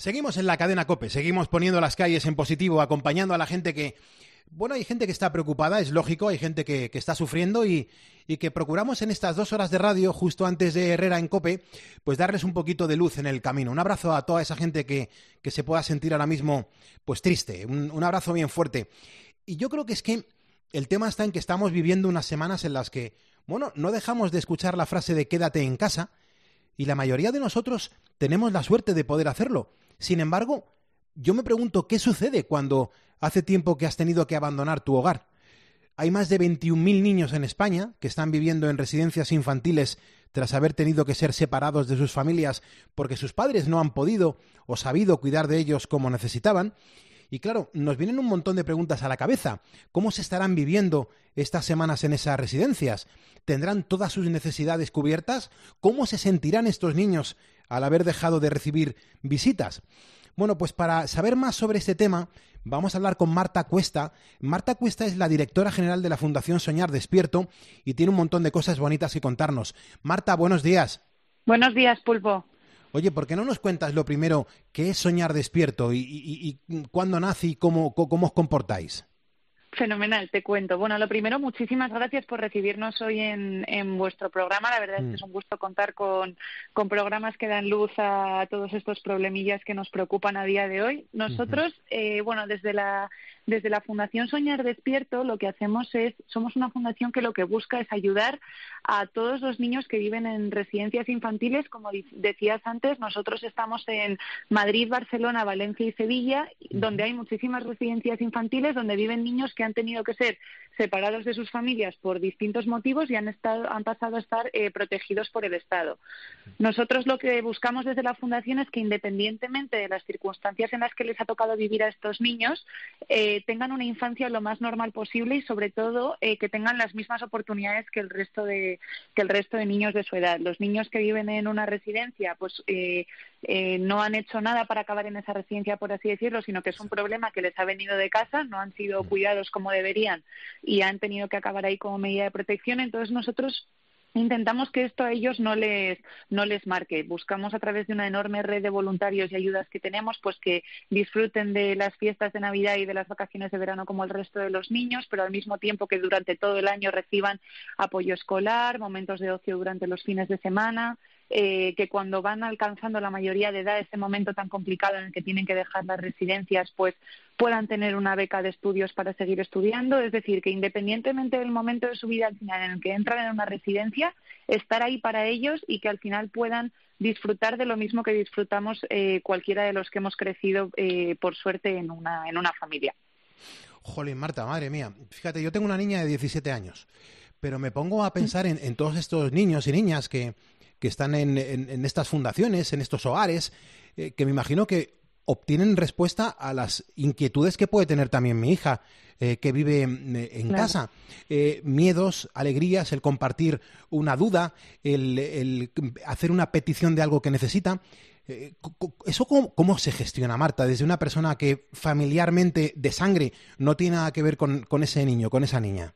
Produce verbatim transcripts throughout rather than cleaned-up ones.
Seguimos en la cadena COPE, seguimos poniendo las calles en positivo, acompañando a la gente que... Bueno, hay gente que está preocupada, es lógico, hay gente que, que está sufriendo y, y que procuramos en estas dos horas de radio, justo antes de Herrera en COPE, pues darles un poquito de luz en el camino. Un abrazo a toda esa gente que, que se pueda sentir ahora mismo pues triste, un, un abrazo bien fuerte. Y yo creo que es que el tema está en que estamos viviendo unas semanas en las que, bueno, no dejamos de escuchar la frase de quédate en casa y la mayoría de nosotros tenemos la suerte de poder hacerlo. Sin embargo, yo me pregunto qué sucede cuando hace tiempo que has tenido que abandonar tu hogar. Hay más de veintiún mil niños en España que están viviendo en residencias infantiles tras haber tenido que ser separados de sus familias porque sus padres no han podido o sabido cuidar de ellos como necesitaban. Y claro, nos vienen un montón de preguntas a la cabeza. ¿Cómo se estarán viviendo estas semanas en esas residencias? ¿Tendrán todas sus necesidades cubiertas? ¿Cómo se sentirán estos niños al haber dejado de recibir visitas? Bueno, pues para saber más sobre este tema, vamos a hablar con Marta Cuesta. Marta Cuesta es la directora general de la Fundación Soñar Despierto y tiene un montón de cosas bonitas que contarnos. Marta, buenos días. Buenos días, Pulpo. Oye, ¿por qué no nos cuentas lo primero, qué es Soñar Despierto y, y, y cuándo nace y cómo, cómo os comportáis? Fenomenal, te cuento. Bueno, lo primero, muchísimas gracias por recibirnos hoy en, en vuestro programa. La verdad mm. es que es un gusto contar con, con programas que dan luz a todos estos problemillas que nos preocupan a día de hoy. Nosotros, uh-huh. eh, bueno, desde la desde la Fundación Soñar Despierto, lo que hacemos es, somos una fundación que lo que busca es ayudar a todos los niños que viven en residencias infantiles. Como decías antes, nosotros estamos en Madrid, Barcelona, Valencia y Sevilla, uh-huh. donde hay muchísimas residencias infantiles, donde viven niños que han tenido que ser separados de sus familias por distintos motivos y han estado han pasado a estar eh, protegidos por el Estado. Nosotros lo que buscamos desde la Fundación es que, independientemente de las circunstancias en las que les ha tocado vivir a estos niños, eh, tengan una infancia lo más normal posible y, sobre todo, eh, que tengan las mismas oportunidades que el resto de que el resto de niños de su edad. Los niños que viven en una residencia, pues eh, eh, no han hecho nada para acabar en esa residencia, por así decirlo, sino que es un problema que les ha venido de casa, no han sido cuidados como deberían y han tenido que acabar ahí como medida de protección. Entonces nosotros intentamos que esto a ellos no les no les marque. Buscamos, a través de una enorme red de voluntarios y ayudas que tenemos, pues que disfruten de las fiestas de Navidad y de las vacaciones de verano como el resto de los niños, pero al mismo tiempo que durante todo el año reciban apoyo escolar, momentos de ocio durante los fines de semana, eh, que cuando van alcanzando la mayoría de edad, ese momento tan complicado en el que tienen que dejar las residencias, pues puedan tener una beca de estudios para seguir estudiando. Es decir, que independientemente del momento de su vida al final en el que entran en una residencia, estar ahí para ellos y que al final puedan disfrutar de lo mismo que disfrutamos eh, cualquiera de los que hemos crecido, eh, por suerte, en una, en una familia. Jolín, Marta, madre mía. Fíjate, yo tengo una niña de diecisiete años, pero me pongo a pensar en, en todos estos niños y niñas que, que están en, en, en estas fundaciones, en estos hogares, eh, que me imagino que obtienen respuesta a las inquietudes que puede tener también mi hija, eh, que vive eh, en claro. casa. Eh, miedos, alegrías, el compartir una duda, el, el hacer una petición de algo que necesita. Eh, ¿Eso cómo, cómo se gestiona, Marta, desde una persona que familiarmente de sangre no tiene nada que ver con, con ese niño, con esa niña?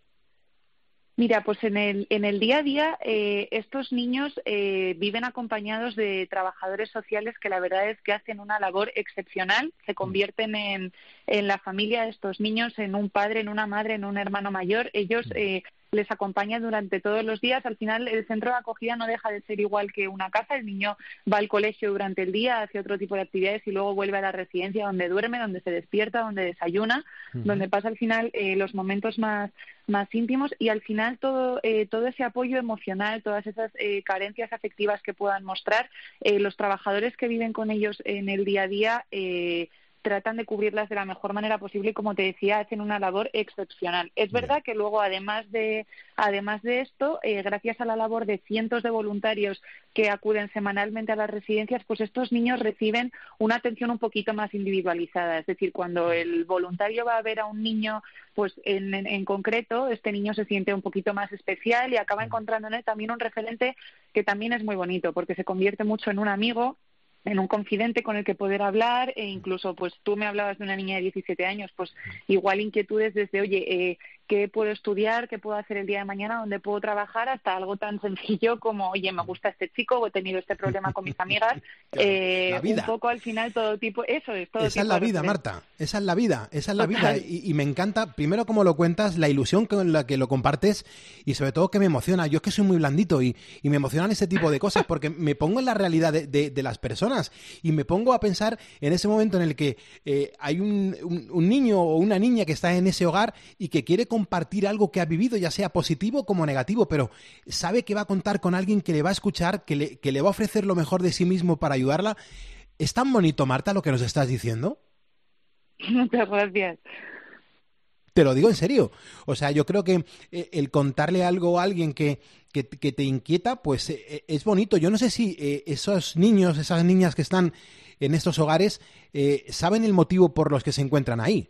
Mira, pues en el, en el día a día eh, estos niños eh, viven acompañados de trabajadores sociales que la verdad es que hacen una labor excepcional, se convierten en, en la familia de estos niños, en un padre, en una madre, en un hermano mayor. Ellos eh, les acompañan durante todos los días. Al final, el centro de acogida no deja de ser igual que una casa. El niño va al colegio durante el día, hace otro tipo de actividades y luego vuelve a la residencia, donde duerme, donde se despierta, donde desayuna, uh-huh. donde pasa al final eh, los momentos más más íntimos, y al final todo eh, todo ese apoyo emocional, todas esas eh, carencias afectivas que puedan mostrar, eh, los trabajadores que viven con ellos en el día a día eh, tratan de cubrirlas de la mejor manera posible y, como te decía, hacen una labor excepcional. Es verdad que luego, además de además de esto, eh, gracias a la labor de cientos de voluntarios que acuden semanalmente a las residencias, pues estos niños reciben una atención un poquito más individualizada. Es decir, cuando el voluntario va a ver a un niño, pues en, en, en concreto, este niño se siente un poquito más especial y acaba encontrando en él también un referente que también es muy bonito, porque se convierte mucho en un amigo, en un confidente con el que poder hablar, e incluso, pues tú me hablabas de una niña de diecisiete años, pues igual inquietudes desde, oye, eh, qué puedo estudiar, qué puedo hacer el día de mañana, dónde puedo trabajar, hasta algo tan sencillo como, oye, me gusta este chico o he tenido este problema con mis amigas. Claro, eh, la vida. Un poco al final todo tipo, eso es, todo Esa tipo es la de vida, referencias. Marta. Esa es la vida. Esa es la Total. vida. Y, y me encanta, primero, como lo cuentas, la ilusión con la que lo compartes y sobre todo que me emociona. Yo es que soy muy blandito y, y me emocionan ese tipo de cosas porque me pongo en la realidad de, de, de las personas y me pongo a pensar en ese momento en el que eh, hay un, un, un niño o una niña que está en ese hogar y que quiere compartir algo que ha vivido, ya sea positivo como negativo, pero sabe que va a contar con alguien que le va a escuchar, que le, que le va a ofrecer lo mejor de sí mismo para ayudarla. ¿Es tan bonito, Marta, lo que nos estás diciendo? Muchas gracias. Te lo digo en serio. O sea, yo creo que eh, el contarle algo a alguien que, que, que te inquieta, pues eh, es bonito. Yo no sé si eh, esos niños, esas niñas que están en estos hogares, eh, saben el motivo por los que se encuentran ahí.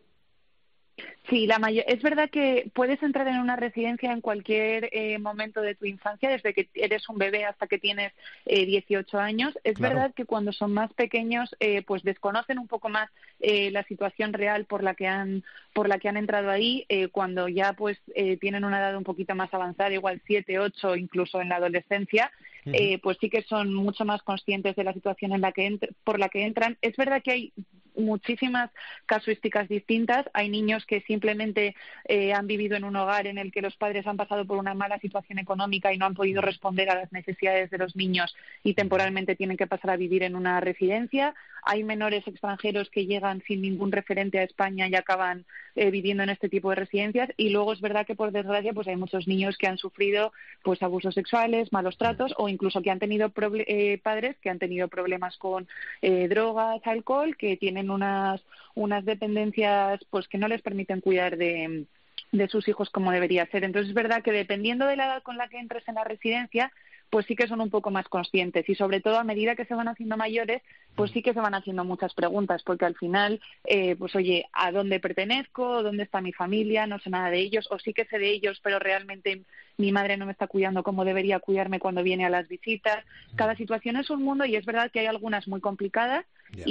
Sí, la mayor... es verdad que puedes entrar en una residencia en cualquier eh, momento de tu infancia, desde que eres un bebé hasta que tienes eh, dieciocho años. Es Claro. verdad que cuando son más pequeños, eh, pues desconocen un poco más eh, la situación real por la que han por la que han entrado ahí. Eh, cuando ya pues eh, tienen una edad un poquito más avanzada, igual siete, ocho, incluso en la adolescencia, Uh-huh. eh, pues sí que son mucho más conscientes de la situación en la que ent- por la que entran. Es verdad que hay muchísimas casuísticas distintas. Hay niños que simplemente eh, han vivido en un hogar en el que los padres han pasado por una mala situación económica y no han podido responder a las necesidades de los niños y temporalmente tienen que pasar a vivir en una residencia. Hay menores extranjeros que llegan sin ningún referente a España y acaban eh, viviendo en este tipo de residencias. Y luego es verdad que, por desgracia, pues hay muchos niños que han sufrido pues abusos sexuales, malos tratos o incluso que han tenido proble- eh, padres que han tenido problemas con eh, drogas, alcohol, que tienen unas unas dependencias pues que no les permiten cuidar de de sus hijos como debería ser. Entonces es verdad que dependiendo de la edad con la que entres en la residencia, pues sí que son un poco más conscientes y sobre todo a medida que se van haciendo mayores, pues sí que se van haciendo muchas preguntas, porque al final, eh, pues oye, ¿a dónde pertenezco? ¿Dónde está mi familia? No sé nada de ellos, o sí que sé de ellos, pero realmente mi madre no me está cuidando como debería cuidarme cuando viene a las visitas. Cada situación es un mundo y es verdad que hay algunas muy complicadas. Yeah.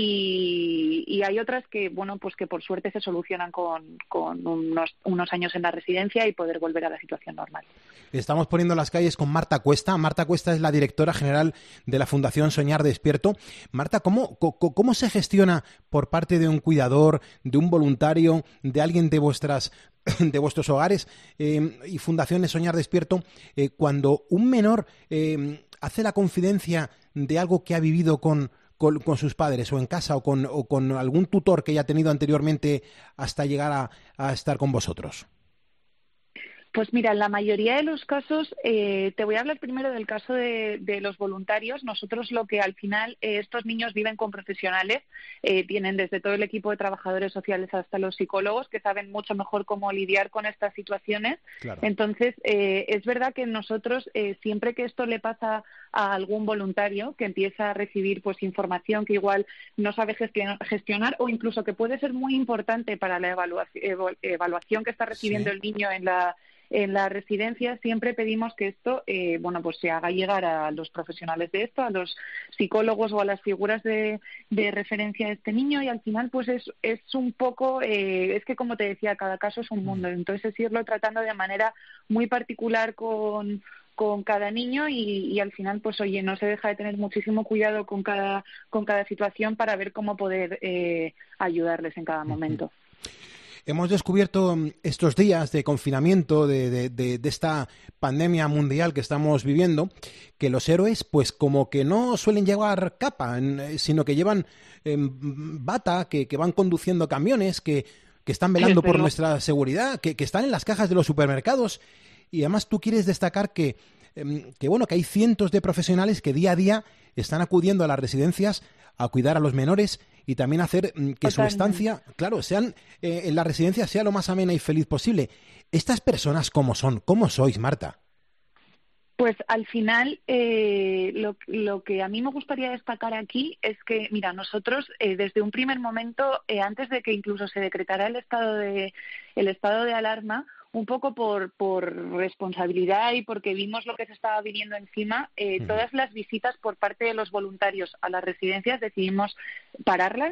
Y, y hay otras que, bueno, pues que por suerte se solucionan con, con unos, unos años en la residencia y poder volver a la situación normal. Estamos poniendo las calles con Marta Cuesta. Marta Cuesta es la directora general de la Fundación Soñar Despierto. Marta, ¿cómo, cómo, cómo se gestiona por parte de un cuidador, de un voluntario, de alguien de vuestras de vuestros hogares eh, y fundaciones Soñar Despierto, eh, cuando un menor eh, hace la confidencia de algo que ha vivido con, con, con sus padres o en casa o con, o con algún tutor que haya tenido anteriormente hasta llegar a, a estar con vosotros? Pues mira, en la mayoría de los casos, eh, te voy a hablar primero del caso de, de los voluntarios. Nosotros lo que al final, eh, estos niños viven con profesionales, eh, tienen desde todo el equipo de trabajadores sociales hasta los psicólogos que saben mucho mejor cómo lidiar con estas situaciones. Claro. Entonces, eh, es verdad que nosotros, eh, siempre que esto le pasa a algún voluntario que empieza a recibir pues información que igual no sabe gestionar o incluso que puede ser muy importante para la evaluación, evaluación que está recibiendo sí. el niño en la en la residencia, siempre pedimos que esto eh, bueno pues se haga llegar a los profesionales de esto, a los psicólogos o a las figuras de, de referencia de este niño y al final pues es, es un poco, eh, es que como te decía, cada caso es un mundo, entonces es irlo tratando de manera muy particular con con cada niño y, y al final pues oye no se deja de tener muchísimo cuidado con cada con cada situación para ver cómo poder eh, ayudarles en cada momento. Hemos descubierto estos días de confinamiento, de, de, de, de esta pandemia mundial que estamos viviendo, que los héroes pues como que no suelen llevar capa, sino que llevan eh, bata, que, que van conduciendo camiones, que, que están velando por nuestra seguridad, que, que están en las cajas de los supermercados. Y además tú quieres destacar que, eh, que, bueno, que hay cientos de profesionales que día a día están acudiendo a las residencias a cuidar a los menores y también hacer que Totalmente. Su estancia, claro, sean eh, en la residencia sea lo más amena y feliz posible. ¿Estas personas cómo son? ¿Cómo sois, Marta? Pues al final, eh, lo, lo que a mí me gustaría destacar aquí es que, mira, nosotros eh, desde un primer momento, eh, antes de que incluso se decretara el estado de el estado de alarma, un poco por, por responsabilidad y porque vimos lo que se estaba viniendo encima, eh, todas las visitas por parte de los voluntarios a las residencias decidimos pararlas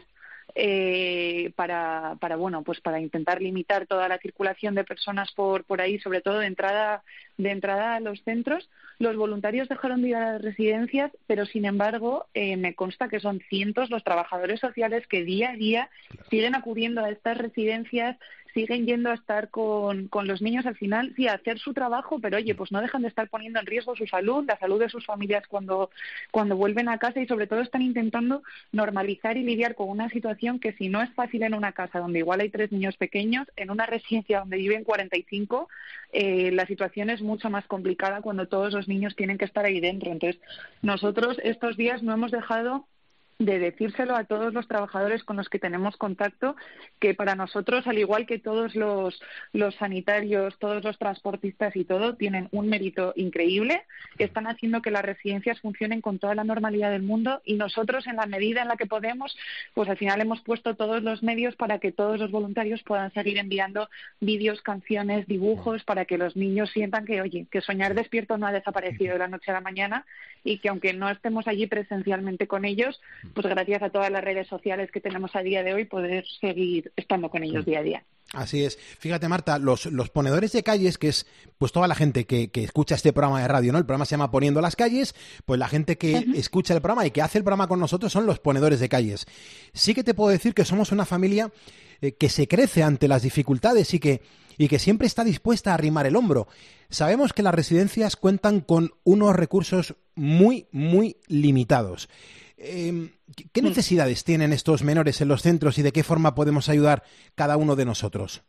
eh, para, para, bueno, pues para intentar limitar toda la circulación de personas por, por ahí, sobre todo de entrada, de entrada a los centros. Los voluntarios dejaron de ir a las residencias, pero sin embargo eh, me consta que son cientos los trabajadores sociales que día a día siguen acudiendo a estas residencias, siguen yendo a estar con, con los niños al final, sí, a hacer su trabajo, pero oye, pues no dejan de estar poniendo en riesgo su salud, la salud de sus familias cuando, cuando vuelven a casa, y sobre todo están intentando normalizar y lidiar con una situación que, si no es fácil en una casa donde igual hay tres niños pequeños, en una residencia donde viven cuarenta y cinco, eh, la situación es mucho más complicada cuando todos los niños tienen que estar ahí dentro. Entonces, nosotros estos días no hemos dejado de decírselo a todos los trabajadores con los que tenemos contacto, que para nosotros, al igual que todos los, los sanitarios, todos los transportistas y todo, tienen un mérito increíble, que están haciendo que las residencias funcionen con toda la normalidad del mundo, y nosotros, en la medida en la que podemos, pues al final hemos puesto todos los medios para que todos los voluntarios puedan seguir enviando vídeos, canciones, dibujos, para que los niños sientan que, oye, que Soñar Despierto no ha desaparecido de la noche a la mañana, y que aunque no estemos allí presencialmente con ellos, pues gracias a todas las redes sociales que tenemos a día de hoy, poder seguir estando con ellos día a día. Así es. Fíjate, Marta, los, los ponedores de calles, que es pues toda la gente que, que escucha este programa de radio, ¿no? El programa se llama Poniendo las Calles, pues la gente que uh-huh. escucha el programa y que hace el programa con nosotros son los ponedores de calles. Sí que te puedo decir que somos una familia eh, que se crece ante las dificultades y que, y que siempre está dispuesta a arrimar el hombro. Sabemos que las residencias cuentan con unos recursos muy, muy limitados. Eh, ¿Qué necesidades tienen estos menores en los centros y de qué forma podemos ayudar cada uno de nosotros?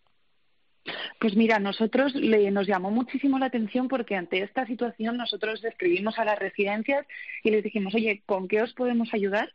Pues mira, nosotros le, nos llamó muchísimo la atención porque ante esta situación nosotros escribimos a las residencias y les dijimos, oye, ¿con qué os podemos ayudar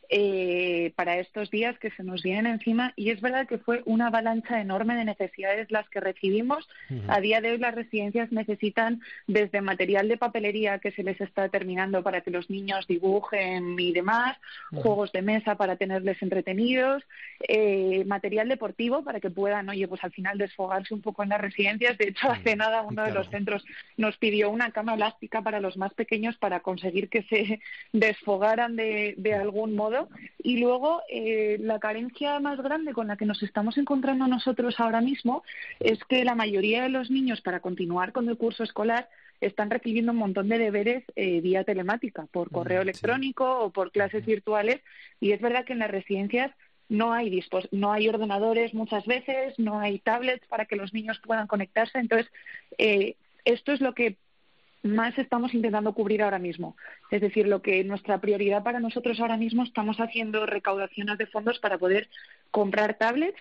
eh, para estos días que se nos vienen encima? Y es verdad que fue una avalancha enorme de necesidades las que recibimos. Uh-huh. A día de hoy las residencias necesitan desde material de papelería que se les está terminando para que los niños dibujen y demás, uh-huh. juegos de mesa para tenerles entretenidos, eh, material deportivo para que puedan, oye, pues al final desfogarse un poco en las residencias. De hecho, uh-huh. hace nada uno claro. de los centros nos pidió una cama elástica para los más pequeños para conseguir que se desfogaran de, de algún modo. Y luego eh, la carencia más grande con la que nos estamos encontrando nosotros ahora mismo es que la mayoría de los niños, para continuar con el curso escolar, están recibiendo un montón de deberes eh, vía telemática, por correo electrónico sí. o por clases virtuales, y es verdad que en las residencias no hay dispos- no hay ordenadores muchas veces, no hay tablets para que los niños puedan conectarse. Entonces, eh, esto es lo que más estamos intentando cubrir ahora mismo. Es decir, lo que nuestra prioridad para nosotros ahora mismo, estamos haciendo recaudaciones de fondos para poder comprar tablets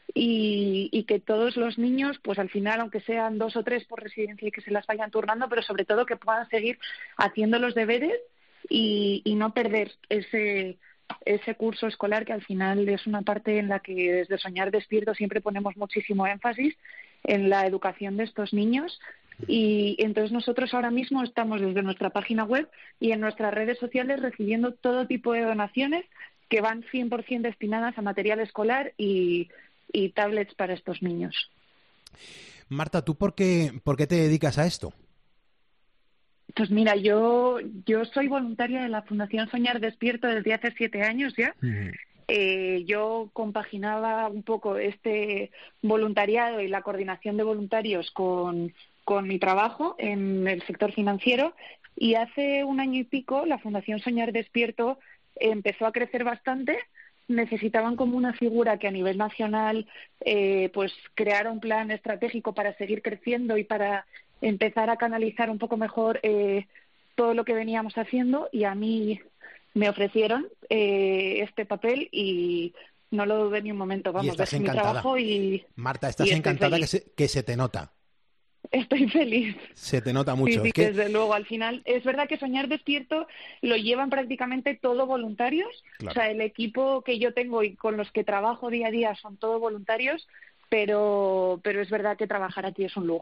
y, y que todos los niños, pues al final, aunque sean dos o tres por residencia y que se las vayan turnando, pero sobre todo que puedan seguir haciendo los deberes y, y no perder ese ese curso escolar, que al final es una parte en la que desde Soñar Despierto siempre ponemos muchísimo énfasis en la educación de estos niños. Y entonces nosotros ahora mismo estamos desde nuestra página web y en nuestras redes sociales recibiendo todo tipo de donaciones que van cien por ciento destinadas a material escolar y, y tablets para estos niños. Marta, ¿tú por qué, por qué te dedicas a esto? Pues mira, yo yo soy voluntaria de la Fundación Soñar Despierto desde hace siete años ya. Uh-huh. Eh, yo compaginaba un poco este voluntariado y la coordinación de voluntarios con, con mi trabajo en el sector financiero, y hace un año y pico la Fundación Soñar Despierto empezó a crecer bastante. Necesitaban como una figura que a nivel nacional eh, pues creara un plan estratégico para seguir creciendo y para empezar a canalizar un poco mejor eh, todo lo que veníamos haciendo, y a mí me ofrecieron eh, este papel y no lo dudé ni un momento. Vamos, dejé mi trabajo y Marta, estás y encantada que se, que se te nota. Estoy feliz. Se te nota mucho. Sí, sí, es que... desde luego. Al final, es verdad que Soñar Despierto lo llevan prácticamente todo voluntarios. Claro. O sea, el equipo que yo tengo y con los que trabajo día a día son todos voluntarios, pero, pero es verdad que trabajar aquí es un lujo.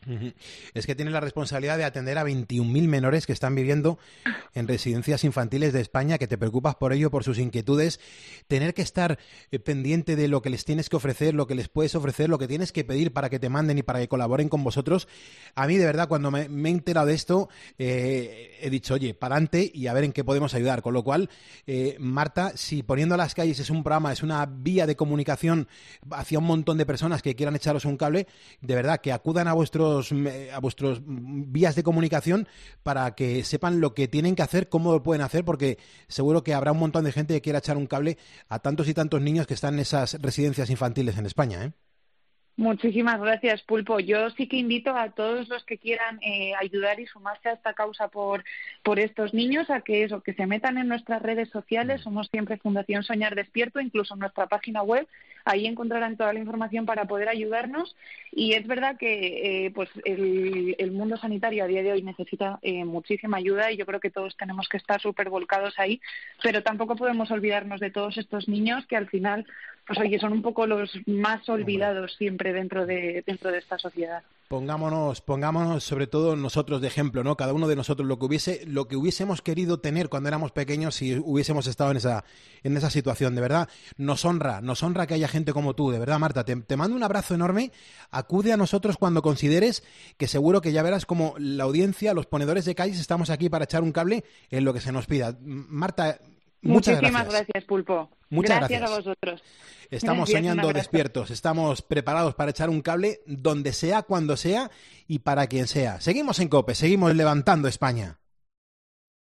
Es que tienes la responsabilidad de atender a veintiún mil menores que están viviendo en residencias infantiles de España, que te preocupas por ello, por sus inquietudes, tener que estar eh, pendiente de lo que les tienes que ofrecer, lo que les puedes ofrecer, lo que tienes que pedir para que te manden y para que colaboren con vosotros. A mí, de verdad, cuando me, me he enterado de esto, eh, he dicho, oye, para adelante y a ver en qué podemos ayudar. Con lo cual, eh, Marta, si Poniendo las Calles es un programa, es una vía de comunicación hacia un montón de personas que quieran echaros un cable, de verdad, que acudan a vuestros a vuestros vías de comunicación para que sepan lo que tienen que hacer, cómo lo pueden hacer, porque seguro que habrá un montón de gente que quiera echar un cable a tantos y tantos niños que están en esas residencias infantiles en España, ¿eh? Muchísimas gracias, Pulpo. Yo sí que invito a todos los que quieran eh, ayudar y sumarse a esta causa por por estos niños a que eso, que se metan en nuestras redes sociales. Somos siempre Fundación Soñar Despierto, incluso en nuestra página web. Ahí encontrarán toda la información para poder ayudarnos. Y es verdad que eh, pues el, el mundo sanitario a día de hoy necesita eh, muchísima ayuda y yo creo que todos tenemos que estar súper volcados ahí, pero tampoco podemos olvidarnos de todos estos niños que al final, pues oye, son un poco los más olvidados siempre dentro de dentro de esta sociedad. Pongámonos, pongámonos sobre todo nosotros de ejemplo, ¿no? Cada uno de nosotros lo que hubiese, lo que hubiésemos querido tener cuando éramos pequeños si hubiésemos estado en esa, en esa situación. De verdad, nos honra, nos honra que haya gente como tú. De verdad, Marta, te, te mando un abrazo enorme. Acude a nosotros cuando consideres, que seguro que ya verás como la audiencia, los ponedores de calles, estamos aquí para echar un cable en lo que se nos pida. Marta, muchas Muchísimas gracias. gracias, Pulpo. Muchas gracias, gracias a vosotros. Estamos Gracias, soñando despiertos, estamos preparados para echar un cable donde sea, cuando sea y para quien sea. Seguimos en COPE, seguimos levantando España.